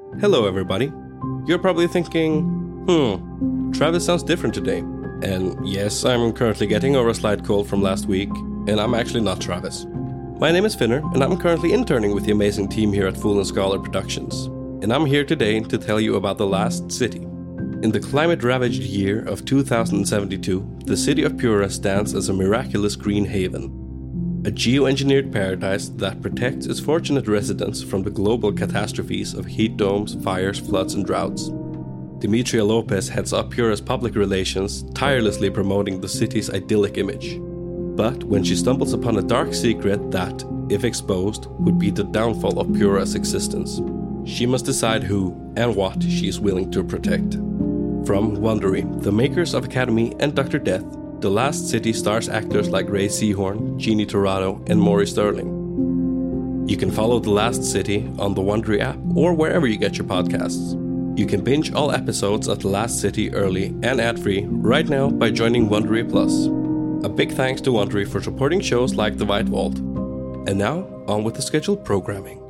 Hello everybody. You're probably thinking, Travis sounds different today. And yes, I'm currently getting over a slight cold from last week, and I'm actually not Travis. My name is Finner, and I'm currently interning with the amazing team here at Fool and Scholar Productions. And I'm here today to tell you about The Last City. In the climate-ravaged year of 2072, the city of Pura stands as a miraculous green haven. A geoengineered paradise that protects its fortunate residents from the global catastrophes of heat domes, fires, floods, and droughts. Demetria Lopez heads up Pura's public relations, tirelessly promoting the city's idyllic image. But when she stumbles upon a dark secret that, if exposed, would be the downfall of Pura's existence, she must decide who and what she is willing to protect. From Wondery, the makers of Academy and Dr. Death, The Last City stars actors like Ray Seahorn, Jeannie Torrado, and Maury Sterling. You can follow The Last City on the Wondery app or wherever you get your podcasts. You can binge all episodes of The Last City early and ad-free right now by joining Wondery Plus. A big thanks to Wondery for supporting shows like The White Vault. And now, on with the scheduled programming.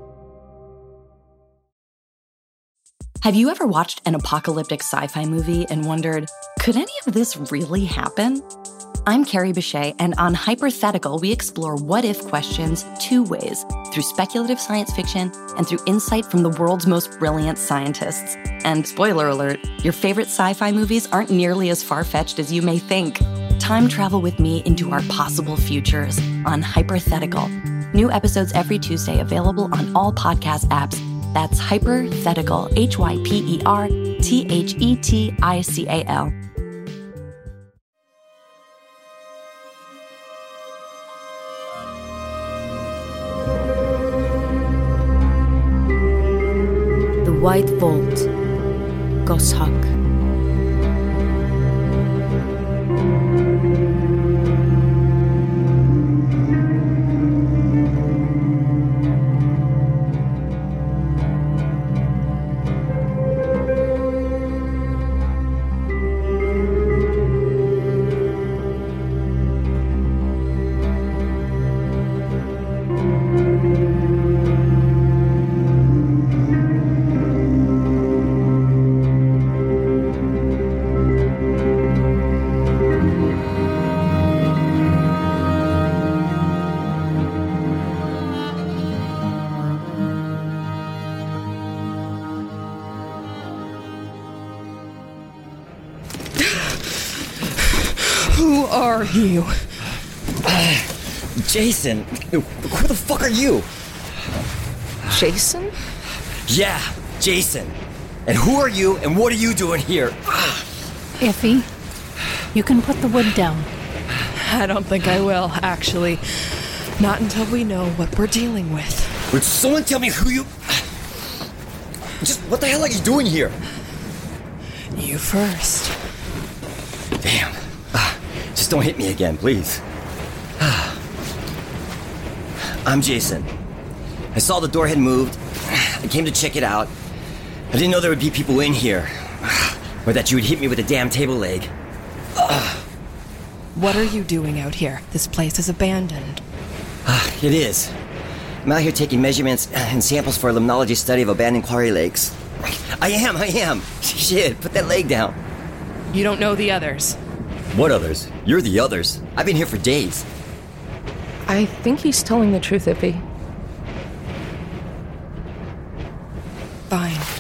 Have you ever watched an apocalyptic sci-fi movie and wondered, could any of this really happen? I'm Carrie Bechet, and on Hypothetical, we explore what-if questions two ways, through speculative science fiction and through insight from the world's most brilliant scientists. And spoiler alert, your favorite sci-fi movies aren't nearly as far-fetched as you may think. Time travel with me into our possible futures on Hypothetical. New episodes every Tuesday, available on all podcast apps. That's Hypothetical, Hyperthetical. The White Vault, Goshawk. Who are you? Jason. Who the fuck are you? Jason? Yeah, Jason. And who are you and what are you doing here? Iffy, you can put the wood down. I don't think I will, actually. Not until we know what we're dealing with. Would someone tell me who you... Just what the hell are you doing here? You first. Damn. Just don't hit me again, please. I'm Jason. I saw the door had moved. I came to check it out. I didn't know there would be people in here. Or that you would hit me with a damn table leg. What are you doing out here? This place is abandoned. It is. I'm out here taking measurements and samples for a limnology study of abandoned quarry lakes. I am. Shit, put that leg down. You don't know the others. What others? You're the others. I've been here for days. I think he's telling the truth, Ippy. Fine.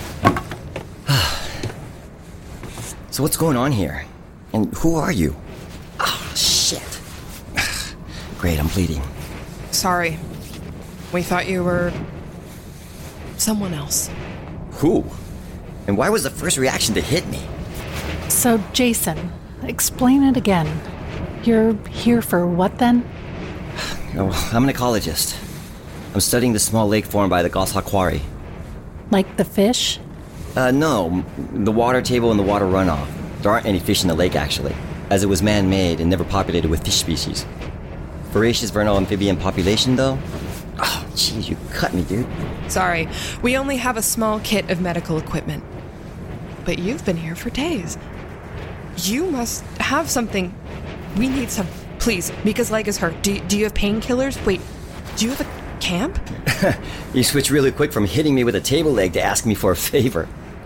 So what's going on here? And who are you? Oh, shit. Great, I'm bleeding. Sorry. We thought you were... someone else. Who? And why was the first reaction to hit me? So, Jason, explain it again. You're here for what then? Oh, I'm an ecologist. I'm studying the small lake formed by the Goshawk Quarry. Like the fish? No. The water table and the water runoff. There aren't any fish in the lake, actually, as it was man-made and never populated with fish species. Voracious vernal amphibian population, though? Oh, jeez, you cut me, dude. Sorry. We only have a small kit of medical equipment. But you've been here for days. You must have something. We need some. Please, Mika's leg is hurt. Do you have painkillers? Wait, do you have a camp? You switched really quick from hitting me with a table leg to asking me for a favor.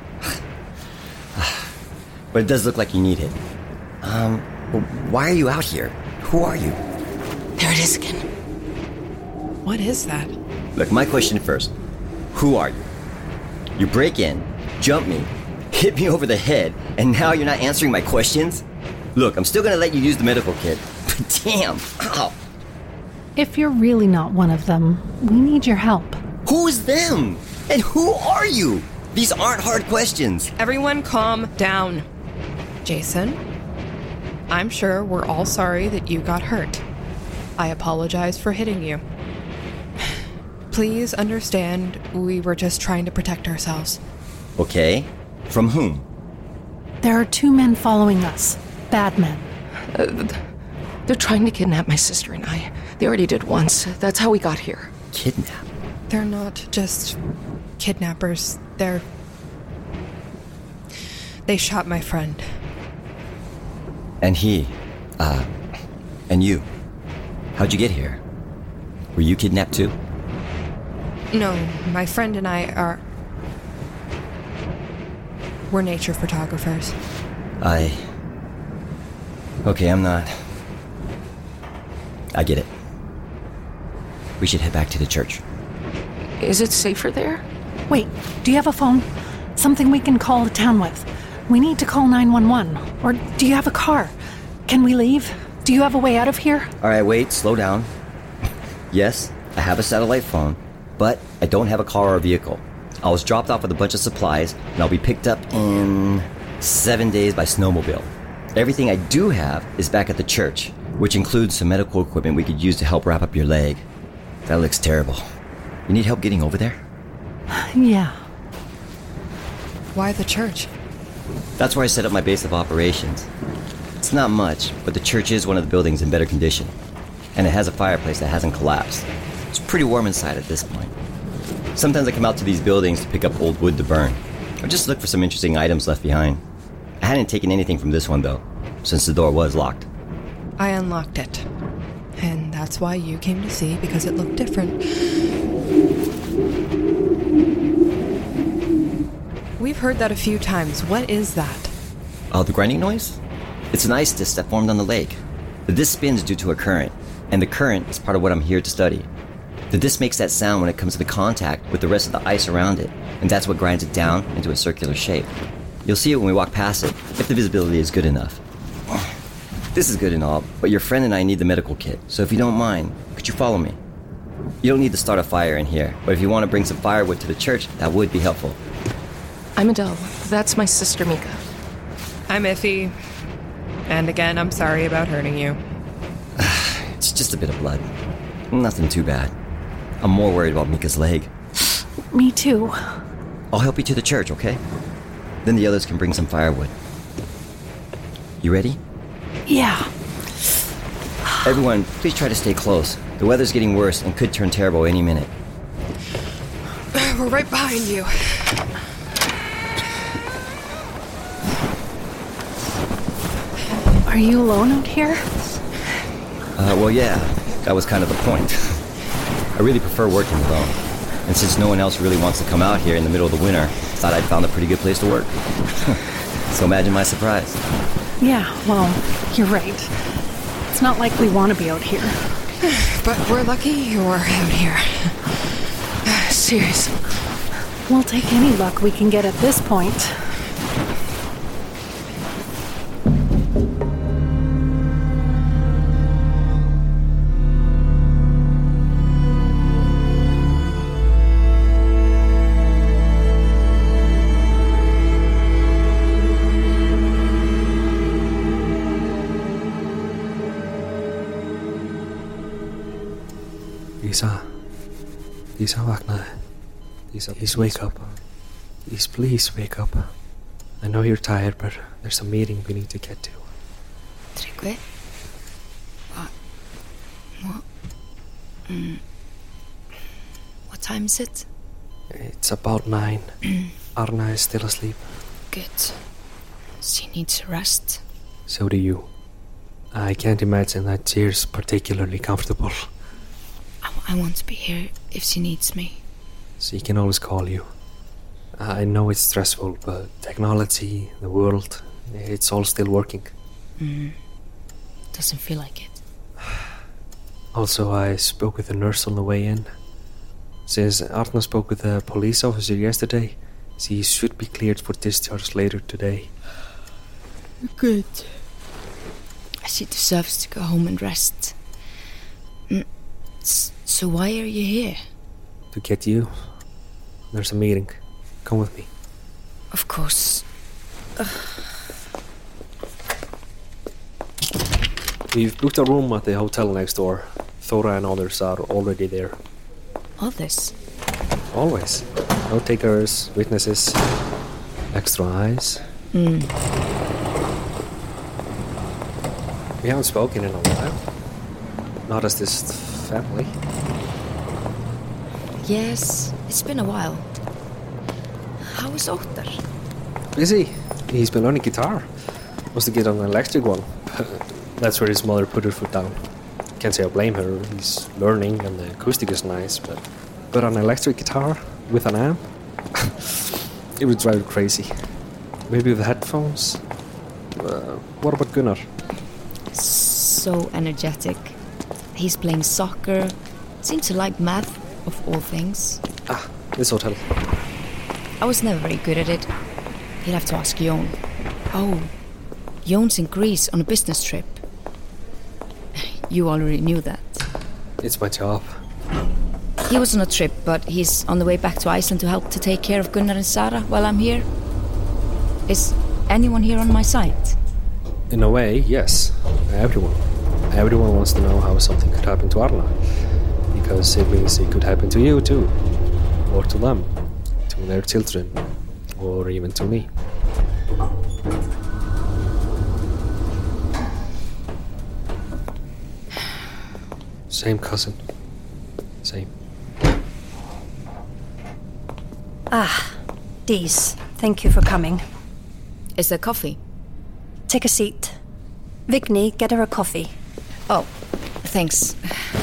But it does look like you need it. Why are you out here? Who are you? There it is again. What is that? Look, my question first. Who are you? You break in, jump me, hit me over the head, and now you're not answering my questions? Look, I'm still gonna let you use the medical kit. But damn! Ow! If you're really not one of them, we need your help. Who is them? And who are you? These aren't hard questions. Everyone calm down. Jason, I'm sure we're all sorry that you got hurt. I apologize for hitting you. Please understand, we were just trying to protect ourselves. Okay. From whom? There are 2 men following us. Bad men. They're trying to kidnap my sister and I. They already did once. That's how we got here. Kidnap? They're not just kidnappers. They shot my friend. And and you. How'd you get here? Were you kidnapped too? No, my friend and I we're nature photographers. Okay, I'm not. I get it. We should head back to the church. Is it safer there? Wait, do you have a phone? Something we can call the town with. We need to call 911. Or do you have a car? Can we leave? Do you have a way out of here? Alright, wait, slow down. Yes, I have a satellite phone, but I don't have a car or a vehicle. I was dropped off with a bunch of supplies, and I'll be picked up in 7 days by snowmobile. Everything I do have is back at the church, which includes some medical equipment we could use to help wrap up your leg. That looks terrible. You need help getting over there? Yeah. Why the church? That's where I set up my base of operations. It's not much, but the church is one of the buildings in better condition. And it has a fireplace that hasn't collapsed. It's pretty warm inside at this point. Sometimes I come out to these buildings to pick up old wood to burn, or just look for some interesting items left behind. I hadn't taken anything from this one, though, since the door was locked. I unlocked it. And that's why you came to see, because it looked different. We've heard that a few times. What is that? Oh, the grinding noise? It's an ice disc that formed on the lake. The disc spins due to a current, and the current is part of what I'm here to study. The disc makes that sound when it comes into contact with the rest of the ice around it, and that's what grinds it down into a circular shape. You'll see it when we walk past it, if the visibility is good enough. This is good and all, but your friend and I need the medical kit, so if you don't mind, could you follow me? You don't need to start a fire in here, but if you want to bring some firewood to the church, that would be helpful. I'm Adele. That's my sister Mika. I'm Iffy. And again, I'm sorry about hurting you. It's just a bit of blood. Nothing too bad. I'm more worried about Mika's leg. Me too. I'll help you to the church, okay? Then the others can bring some firewood. You ready? Yeah. Everyone, please try to stay close. The weather's getting worse and could turn terrible any minute. We're right behind you. Are you alone out here? Well, yeah. That was kind of the point. I really prefer working alone. And since no one else really wants to come out here in the middle of the winter, I thought I'd found a pretty good place to work. So imagine my surprise. Yeah, well, you're right. It's not like we want to be out here. But we're lucky you're out here. Seriously. We'll take any luck we can get at this point. Lisa, vakna. Please wake up. Please wake up. I know you're tired, but there's a meeting we need to get to. Tryggvi? What time is it? It's about 9. Arna is still asleep. Good. She needs rest. So do you. I can't imagine that chair's particularly comfortable. I want to be here if she needs me. She can always call you. I know it's stressful, but technology, the world, it's all still working. Doesn't feel like it. Also, I spoke with the nurse on the way in. Since Arna spoke with the police officer yesterday, she should be cleared for discharge later today. Good. She deserves to go home and rest. So why are you here? To get you. There's a meeting. Come with me. Of course. We've booked a room at the hotel next door. Thora and others are already there. Others? Always. No takers, witnesses, extra eyes. We haven't spoken in a while. Not as this family. Yes, it's been a while. How is Óttar? Busy. He's been learning guitar. Wants to get on an electric one. That's where his mother put her foot down. Can't say I blame her. He's learning and the acoustic is nice, but an electric guitar with an amp? It would drive her crazy. Maybe with headphones? What about Gunnar? So energetic. He's playing soccer. Seems to like math, of all things. This hotel. I was never very good at it. You'll have to ask Jón. Oh, Jón's in Greece on a business trip. You already knew that. It's my job. He was on a trip, but he's on the way back to Iceland to help to take care of Gunnar and Sarah while I'm here. Is anyone here on my side? In a way, yes. Everyone. Everyone wants to know how something could happen to Arna. Because it means it could happen to you too. Or to them. To their children. Or even to me. Same cousin. Same. Dees, thank you for coming. Is there coffee? Take a seat. Vigni, get her a coffee. Oh, thanks.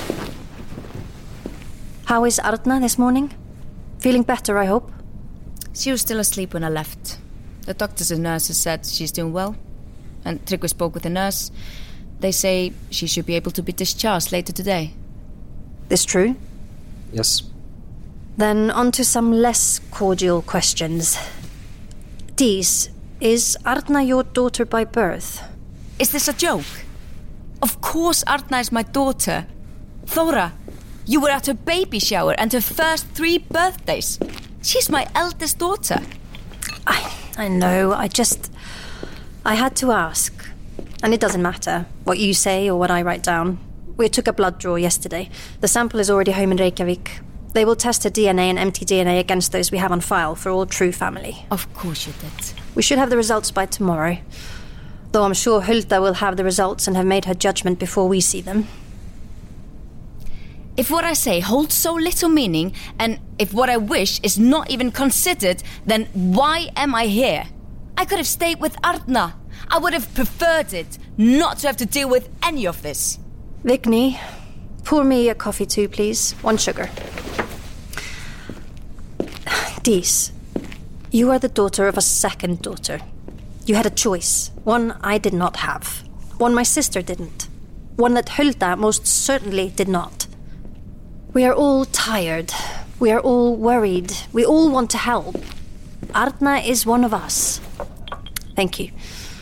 How is Arna this morning? Feeling better, I hope? She was still asleep when I left. The doctors and nurses said she's doing well. And Tryggvi spoke with the nurse. They say she should be able to be discharged later today. This true? Yes. Then on to some less cordial questions. Dees, is Arna your daughter by birth? Is this a joke? Of course Arna is my daughter. Thora, you were at her baby shower and her first 3 birthdays. She's my eldest daughter. I know, I had to ask. And it doesn't matter what you say or what I write down. We took a blood draw yesterday. The sample is already home in Reykjavik. They will test her DNA and empty DNA against those we have on file for all true family. Of course you did. We should have the results by tomorrow. Though I'm sure Hulda will have the results and have made her judgment before we see them. If what I say holds so little meaning, and if what I wish is not even considered, then why am I here? I could have stayed with Arna. I would have preferred it, not to have to deal with any of this. Vigni, pour me a coffee too, please. 1 sugar. Dees, you are the daughter of a second daughter. You had a choice. One I did not have. One my sister didn't. One that Hulda most certainly did not. We are all tired. We are all worried. We all want to help. Arna is one of us. Thank you.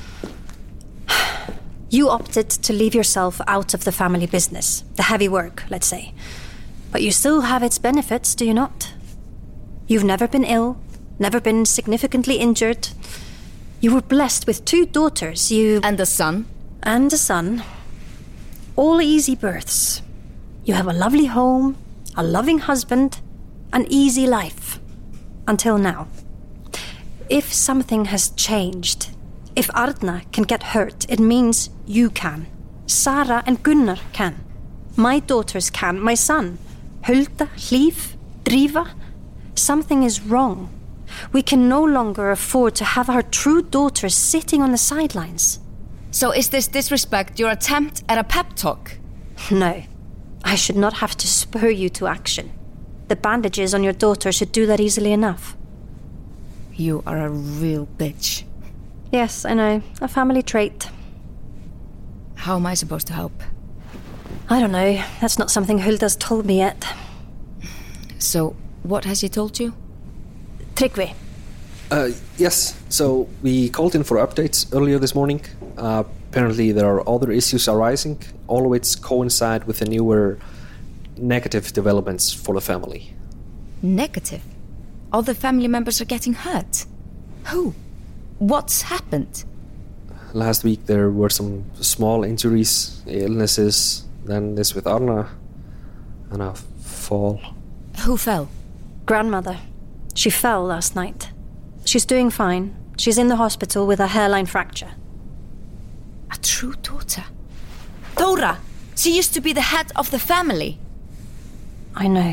You opted to leave yourself out of the family business. The heavy work, let's say. But you still have its benefits, do you not? You've never been ill, never been significantly injured. You were blessed with 2 daughters, And a son. And a son. All easy births. You have a lovely home, a loving husband, an easy life. Until now. If something has changed, if Arna can get hurt, it means you can. Sarah and Gunnar can. My daughters can. My son. Hulda, Hlíf, Drífa. Something is wrong. We can no longer afford to have our true daughters sitting on the sidelines. So is this disrespect your attempt at a pep talk? No. I should not have to spur you to action. The bandages on your daughter should do that easily enough. You are a real bitch. Yes, I know. A family trait. How am I supposed to help? I don't know. That's not something Hulda's told me yet. So, what has he told you? Tryggvi. Yes, so we called in for updates earlier this morning. Apparently there are other issues arising, all of which coincide with the newer negative developments for the family. Negative? All the family members are getting hurt? Who? What's happened? Last week there were some small injuries, illnesses, then this with Arna, and a fall. Who fell? Grandmother. She fell last night. She's doing fine. She's in the hospital with a hairline fracture. A true daughter? Dora! She used to be the head of the family. I know.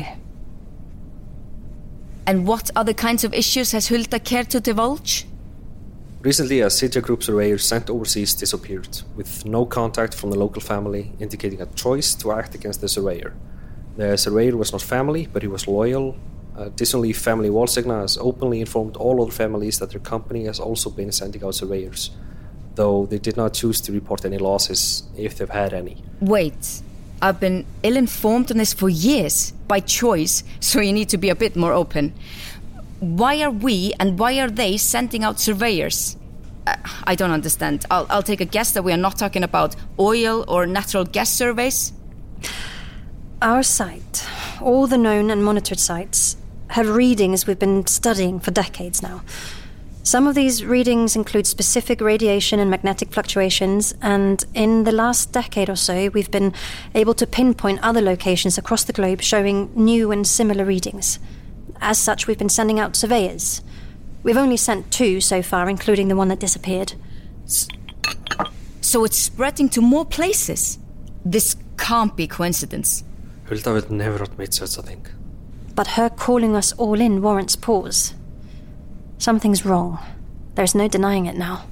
And what other kinds of issues has Hulda cared to divulge? Recently, a Sitja group surveyor sent overseas disappeared, with no contact from the local family, indicating a choice to act against the surveyor. The surveyor was not family, but he was loyal. Additionally, family Walsigna has openly informed all other families that their company has also been sending out surveyors, though they did not choose to report any losses, if they've had any. Wait, I've been ill-informed on this for years, by choice, so you need to be a bit more open. Why are we and why are they sending out surveyors? I don't understand. I'll take a guess that we are not talking about oil or natural gas surveys. Our site, all the known and monitored sites, have readings we've been studying for decades now. Some of these readings include specific radiation and magnetic fluctuations, and in the last decade or so, we've been able to pinpoint other locations across the globe showing new and similar readings. As such, we've been sending out surveyors. We've only sent 2 so far, including the one that disappeared. So it's spreading to more places? This can't be coincidence. Hulda would never admit such a thing. But her calling us all in warrants pause. Something's wrong. There's no denying it now.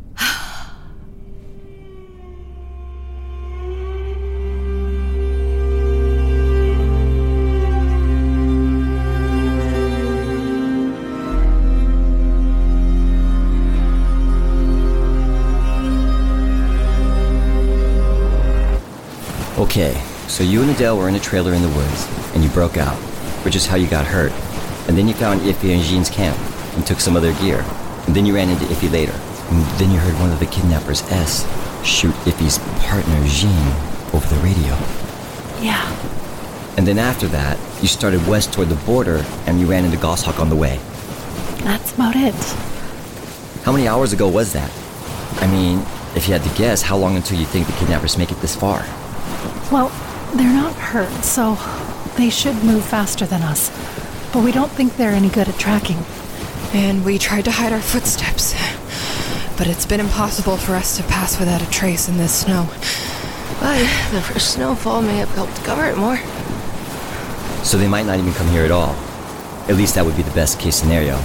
Okay, so you and Adele were in a trailer in the woods, and you broke out, which is how you got hurt. And then you found Iffy and Jean's camp, and took some of their gear. And then you ran into Iffy later. And then you heard one of the kidnappers, S, shoot Iffy's partner, Jean, over the radio. Yeah. And then after that, you started west toward the border, and you ran into Goshawk on the way. That's about it. How many hours ago was that? I mean, if you had to guess, how long until you think the kidnappers make it this far? Well, they're not hurt, so they should move faster than us. But we don't think they're any good at tracking. And we tried to hide our footsteps. But it's been impossible for us to pass without a trace in this snow. But the first snowfall may have helped cover it more. So they might not even come here at all. At least that would be the best case scenario.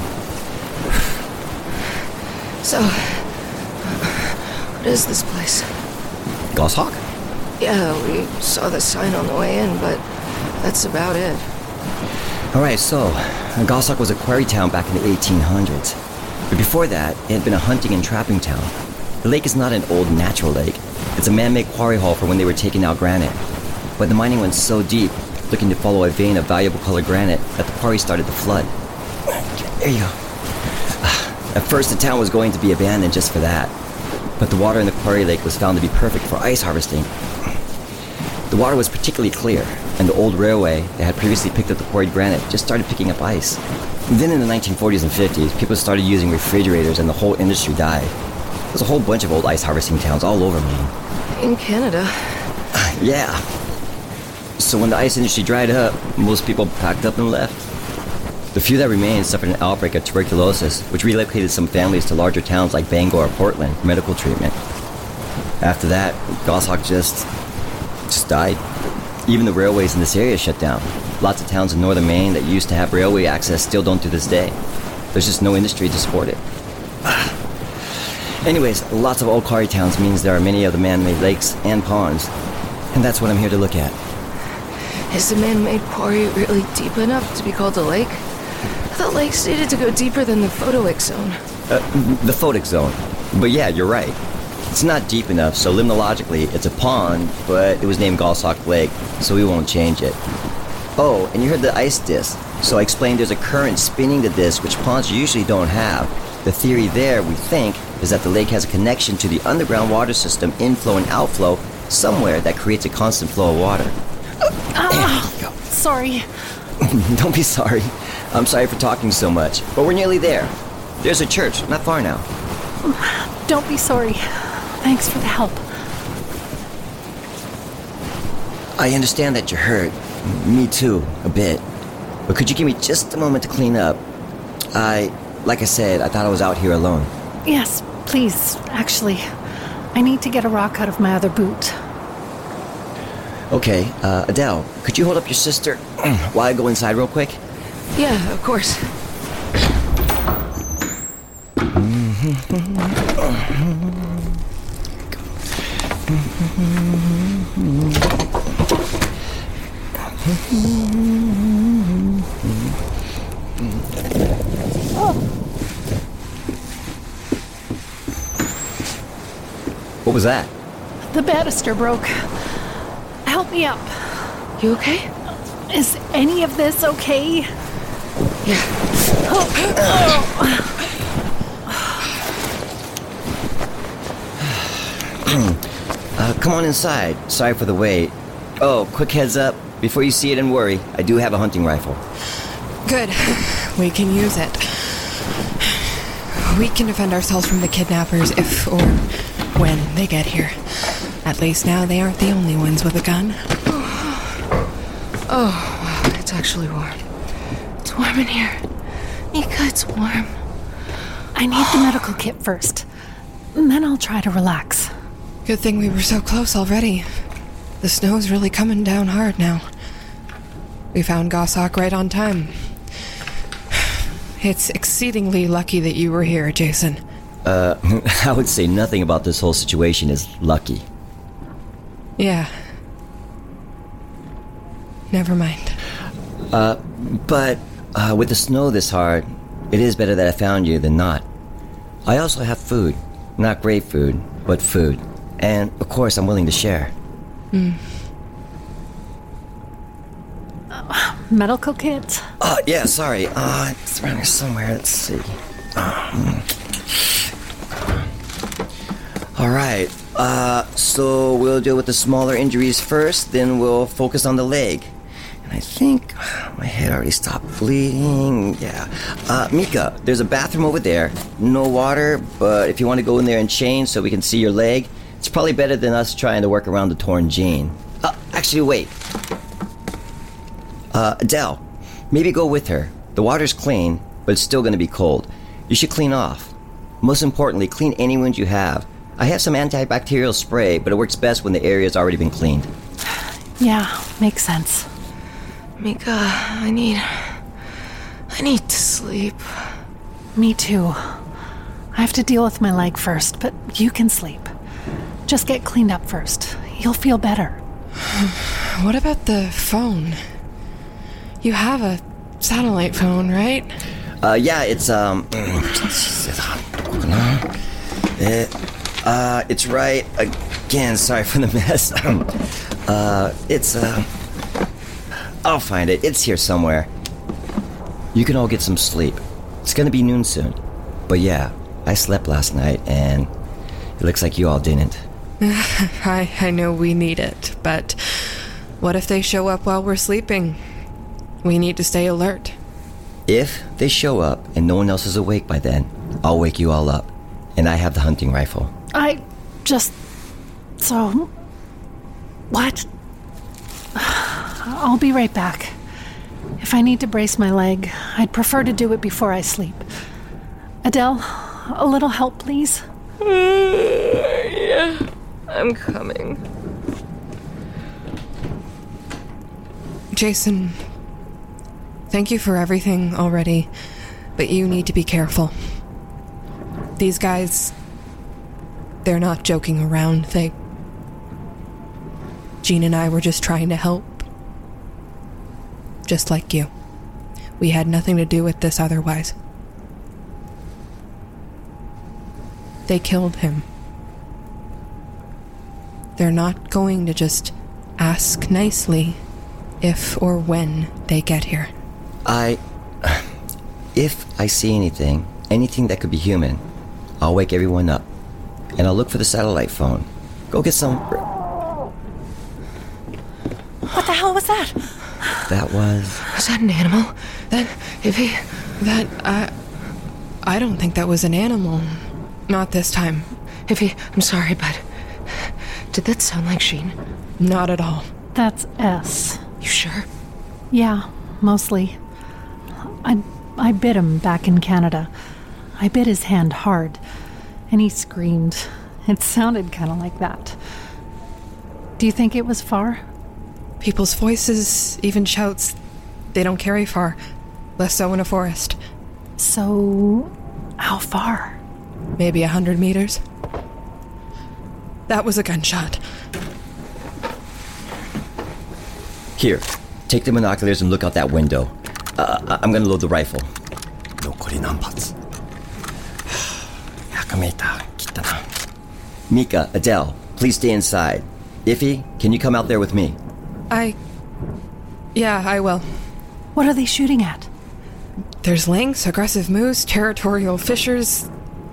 So, what is this place? Goshawk? Yeah, we saw the sign on the way in, but that's about it. Alright, so, Goshawk was a quarry town back in the 1800s. But before that, it had been a hunting and trapping town. The lake is not an old natural lake. It's a man-made quarry hall for when they were taking out granite. But the mining went so deep, looking to follow a vein of valuable colored granite, that the quarry started to flood. There you go. At first, the town was going to be abandoned just for that. But the water in the quarry lake was found to be perfect for ice harvesting. The water was particularly clear, and the old railway that had previously picked up the quarried granite just started picking up ice. And then in the 1940s and 50s, people started using refrigerators and the whole industry died. There's a whole bunch of old ice harvesting towns all over Maine. In Canada. Yeah. So when the ice industry dried up, most people packed up and left. The few that remained suffered an outbreak of tuberculosis, which relocated some families to larger towns like Bangor or Portland for medical treatment. After that, Goshawk just died. Even the railways in this area shut down. Lots of towns in northern Maine that used to have railway access still don't to this day. There's just no industry to support it. Anyways, lots of old quarry towns means there are many of the man-made lakes and ponds. And that's what I'm here to look at. Is the man-made quarry really deep enough to be called a lake? I thought lakes needed to go deeper than the photoic zone. The photic zone. But yeah, you're right. It's not deep enough, so limnologically, it's a pond, but it was named Goshawk Lake, so we won't change it. Oh, and you heard the ice disc. So I explained there's a current spinning the disc, which ponds usually don't have. The theory there, we think, is that the lake has a connection to the underground water system, inflow and outflow, somewhere that creates a constant flow of water. Sorry. Don't be sorry. I'm sorry for talking so much, but we're nearly there. There's a church, not far now. Don't be sorry. Thanks for the help. I understand that you're hurt. Me too, a bit. But could you give me just a moment to clean up? Like I said, I thought I was out here alone. Yes, please. Actually, I need to get a rock out of my other boot. Okay, Adele, could you hold up your sister while I go inside real quick? Yeah, of course. What was that? The banister broke. Help me up. You okay? Is any of this okay? Yeah. Come on inside. Sorry for the wait. Oh, quick heads up. Before you see it and worry, I do have a hunting rifle. Good. We can use it. We can defend ourselves from the kidnappers if or when they get here. At least now they aren't the only ones with a gun. Oh, wow, it's actually warm. It's warm in here. Mika, it's warm. I need the medical kit first. And then I'll try to relax. Good thing we were so close already. The snow's really coming down hard now. We found Goshawk right on time. It's exceedingly lucky that you were here, Jason. I would say nothing about this whole situation is lucky. Yeah. Never mind. But with the snow this hard, it is better that I found you than not. I also have food. Not great food, but food. And, of course, I'm willing to share. Medical kit? Yeah, sorry. It's around here somewhere. Let's see. Alright. So we'll deal with the smaller injuries first, then we'll focus on the leg. And I think my head already stopped bleeding. Yeah. Mika, there's a bathroom over there. No water, but if you want to go in there and change so we can see your leg, it's probably better than us trying to work around the torn jean. Actually, wait. Adele, maybe go with her. The water's clean, but it's still going to be cold. You should clean off. Most importantly, clean any wounds you have. I have some antibacterial spray, but it works best when the area's already been cleaned. Yeah, makes sense. Mika, I need to sleep. Me too. I have to deal with my leg first, but you can sleep. Just get cleaned up first. You'll feel better. What about the phone? You have a satellite phone, right? Yeah, it's it's right again. Sorry for the mess. I'll find it. It's here somewhere. You can all get some sleep. It's gonna be noon soon. But yeah, I slept last night, and it looks like you all didn't. I know we need it, but what if they show up while we're sleeping? We need to stay alert. If they show up and no one else is awake by then, I'll wake you all up. And I have the hunting rifle. What? I'll be right back. If I need to brace my leg, I'd prefer to do it before I sleep. Adele, a little help, please? Yeah, I'm coming. Jason, thank you for everything already, but you need to be careful. These guys, they're not joking around. Jean and I were just trying to help. just like you. We had nothing to do with this otherwise. They killed him. They're not going to just ask nicely if or when they get here. If I see anything that could be human, I'll wake everyone up. And I'll look for the satellite phone. Go get some... What the hell was that? That was... Was that an animal? I don't think that was an animal. Not this time. Iffy, I'm sorry, but... Did that sound like Sheen? Not at all. That's S. You sure? Yeah, mostly. I bit him back in Canada. I bit his hand hard, and he screamed. It sounded kind of like that. Do you think it was far? People's voices, even shouts, they don't carry far. Less so in a forest. So, how far? Maybe 100 meters. That was a gunshot. Here, take the binoculars and look out that window. I'm gonna load the rifle. 残り何発? 100メーター切ったな. Mika, Adele, please stay inside. Iffy, can you come out there with me? Yeah, I will. What are they shooting at? There's lynx, aggressive moose, territorial fishers.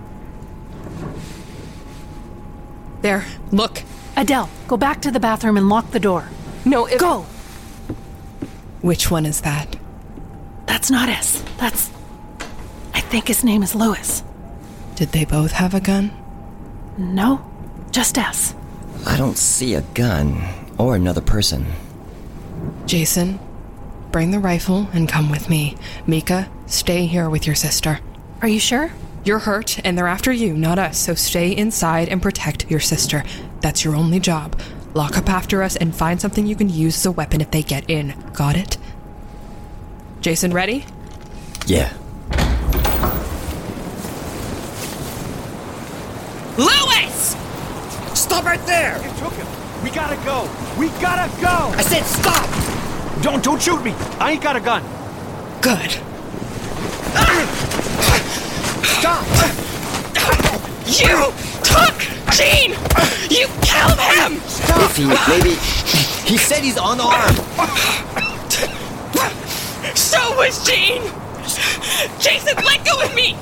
There, look. Adele, go back to the bathroom and lock the door. No, Go! Which one is that? That's not S. I think his name is Lewis. Did they both have a gun? No, just S. I don't see a gun or another person. Jason, bring the rifle and come with me. Mika, stay here with your sister. Are you sure? You're hurt, and they're after you, not us, so stay inside and protect your sister. That's your only job. Lock up after us and find something you can use as a weapon if they get in. Got it? Jason, ready? Yeah. Lewis! Stop right there! You took him. We gotta go. We gotta go! I said stop! Don't shoot me. I ain't got a gun. Good. Stop! You took Gene! You killed him! If maybe... He said he's unarmed. So was Gene! Jason, let go of me!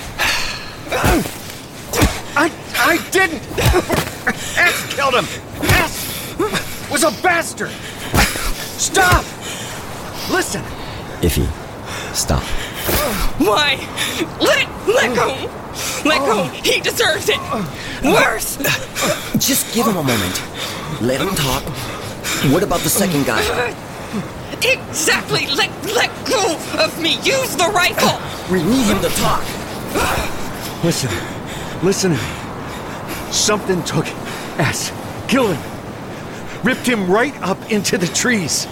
I didn't! S killed him! S was a bastard! Stop! Listen! Iffy, stop. Why? Let go! Let go! He deserves it! Worse! Just give him a moment. Let him talk. What about the second guy? Exactly! Let go of me! Use the rifle! We need him to talk. Listen to me. Something took S. Killed him. Ripped him right up into the trees.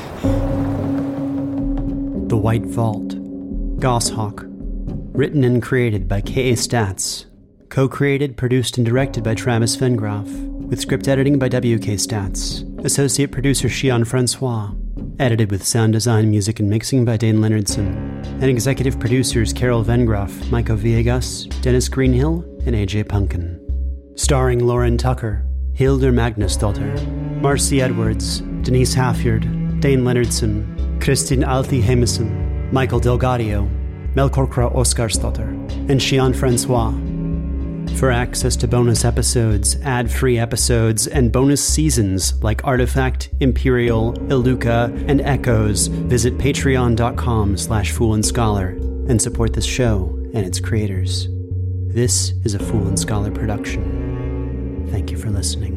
The White Vault. Goshawk. Written and created by K.A. Statz. Co-created, produced, and directed by Travis Vengroff. With script editing by W.K. Statz. Associate producer Xian Francois. Edited with sound design, music, and mixing by Dane Leonardson. And executive producers Carol Vengroff, Michael Villegas, Dennis Greenhill, and A.J. Punkin. Starring Lauren Tucker, Hildur Magnusdóttir, Marcy Edwards, Denise Halfyard, Dane Leonardson, Kristin Althi Hemison, Michael Delgadio, Melkorkra Oskarsdóttir, and Xian Francois. For access to bonus episodes, ad-free episodes, and bonus seasons like Artifact, Imperial, Iluka, and Echoes, visit patreon.com/foolandscholar and support this show and its creators. This is a Fool and Scholar production. Thank you for listening.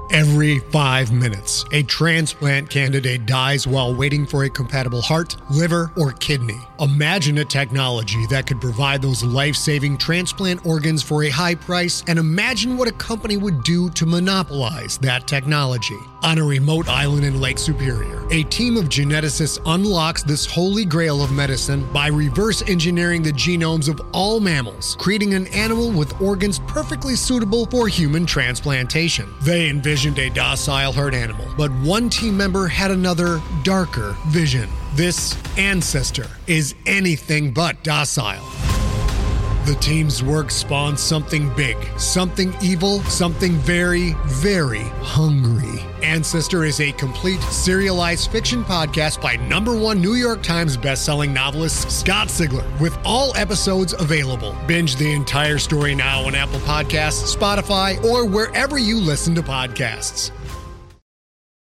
Every 5 minutes, a transplant candidate dies while waiting for a compatible heart, liver, or kidney. Imagine a technology that could provide those life-saving transplant organs for a high price, and imagine what a company would do to monopolize that technology. On a remote island in Lake Superior, a team of geneticists unlocks this holy grail of medicine by reverse engineering the genomes of all mammals, creating an animal with organs perfectly suitable for human transplantation. They envisioned a docile herd animal, but one team member had another, darker vision. This ancestor is anything but docile. The team's work spawned something big, something evil, something very, very hungry. Ancestor is a complete serialized fiction podcast by #1 New York Times bestselling novelist Scott Sigler, with all episodes available. Binge the entire story now on Apple Podcasts, Spotify, or wherever you listen to podcasts.